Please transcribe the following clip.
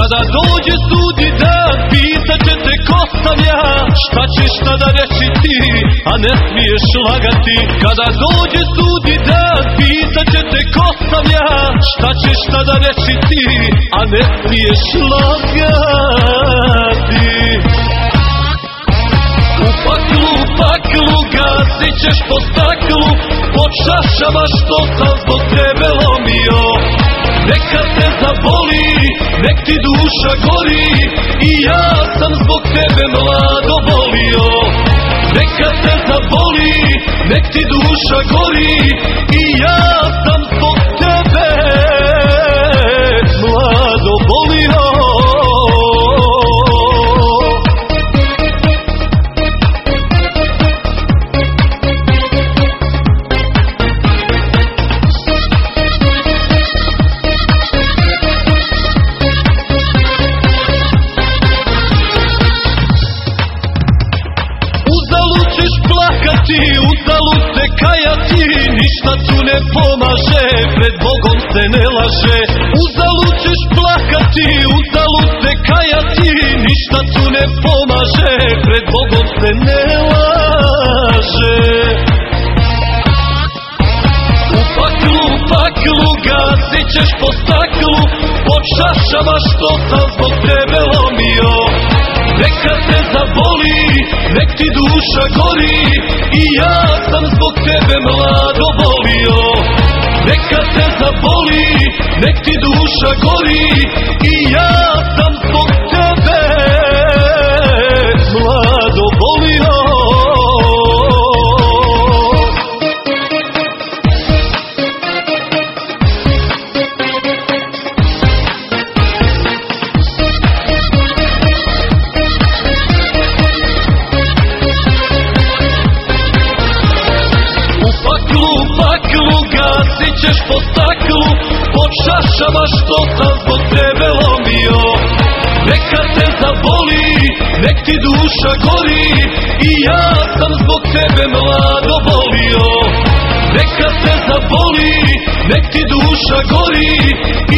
Kada dođe sudnji dan, pitat će te ko sam ja. Šta ćeš tada reći ti, a ne smiješ lagati? Kada dođe sudnji dan, pitat će te ko sam ja. Šta ćeš tada reći ti, a ne smiješ lagati? U paklu gasit ćeš po staklu, pod šašama što sam zbog tebe lomio. Neka te zaboli, nek ti duša gori, i ja sam zbog tebe mlado volio. Neka te zaboli, nek ti duša gori, i ja sam zbog tebe mlado volio. Uzalud se kajati, ništa tu ne pomaže, pred Bogom se ne laže. Uzalud ćeš plakati, uzalud se kajati, ništa tu ne pomaže, pred Bogom se ne laže. U paklu gasit ćeš po staklu, pod šašama što sam zbog tebe lomio. Neka te zaboli, nek ti duša gori, i ja sam zbog tebe mlado volio. Neka te zaboli, nek ti duša gori, i ja sam zbog tebe mlado volio. Gasit ćeš po staklu, pod šašama što sam zbog tebe lomio. Neka te zaboli, nek ti duša gori, i ja sam zbog tebe mlado volio. Neka te zaboli, nek ti duša gori,